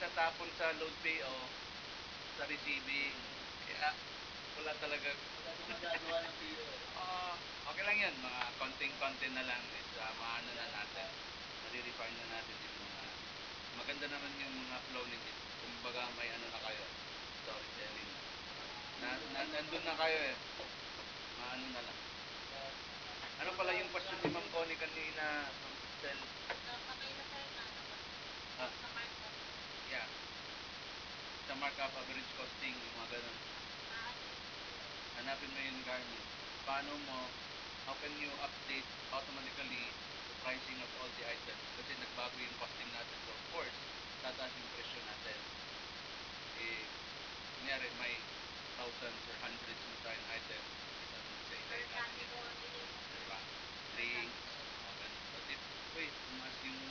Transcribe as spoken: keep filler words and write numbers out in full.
tinatapon sa load pay o sa receiving. Kaya wala talaga. Wala nang magagawa ng P O eh. Oo, okay lang yan. Mga konting-konti na lang is uh, maano na natin. Mali-refine na natin yung mga maganda naman yung mga flow ninyo. Kumbaga may ano na kayo, storytelling na. Na, na nandun na kayo eh. Maano na lang. Ano pala yung question ni Ma'am Connie kanina, Ma'am Cristel? Nakakay na tayo na naman. Ah, Sa markup. yeah. Sa markup, average costing, yung mga ganun. Paano yun? Hanapin mo yung Garmin. Paano mo, how can you update automatically the pricing of all the items? Kasi nagbago yung costing natin. So of course, tataas yung presyo natin. Eh, kunyari may thousands or hundreds na tayong items. Sabi mo sa Per natin yun. category. Diba? Drinks, mga ganun. But if, wait, tumaas yung